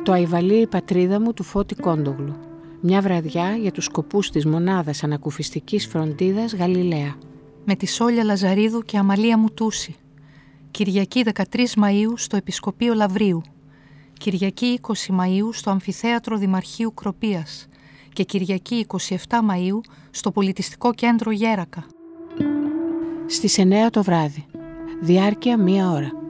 Το αϊβαλεί η πατρίδα μου του Φώτη Κόντογλου. Μια βραδιά για τους σκοπούς της μονάδας ανακουφιστικής φροντίδας Γαλιλαία. Με τη Σόλια Λαζαρίδου και Αμαλία Μουτούση. Κυριακή 13 Μαΐου στο Επισκοπείο Λαβρίου. Κυριακή 20 Μαΐου στο Αμφιθέατρο Δημαρχείου Κροπίας. Και Κυριακή 27 Μαΐου στο Πολιτιστικό Κέντρο Γέρακα. Στις 9 το βράδυ. Διάρκεια 1 ώρα.